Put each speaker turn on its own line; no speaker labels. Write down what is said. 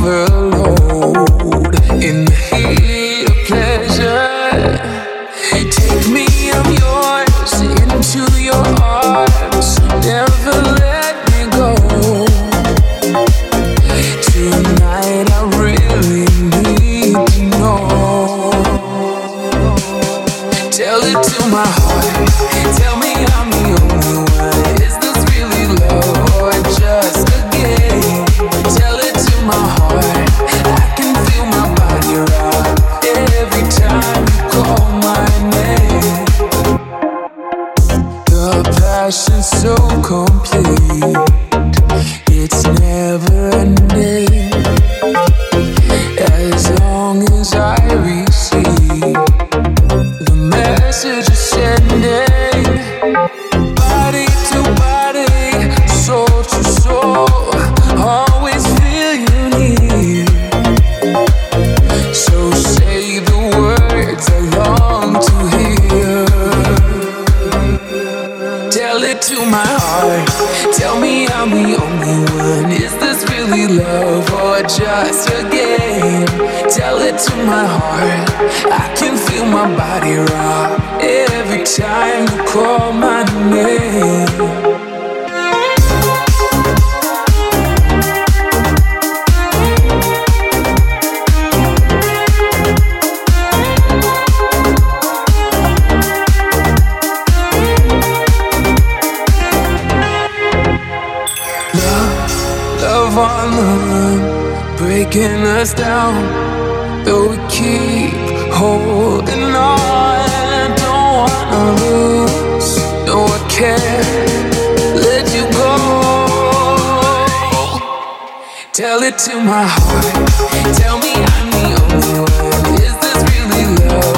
overload in the heat of pleasure. Take me, I'm yours, into your arms. Never let me go. Tonight I really need to know. Tell it to my heart. Tell me I'm the only one. Is this really love or just a game? Tell it to my heart. I can feel my body rock every time you call my name. The passion's so complete. It's never ending. As long as I receive the message you're sending, body to body, soul to soul, always feel you near. So say the words I long to hear. Tell it to my heart. Tell me I'm the only one. Is this really love or just a game? Tell it to my heart. I can feel my body rock every time you call my name. Love on the run, breaking us down, though we keep holding on. I don't wanna lose, no I can't let you go. Tell it to my heart, tell me I'm the only one. Is this really love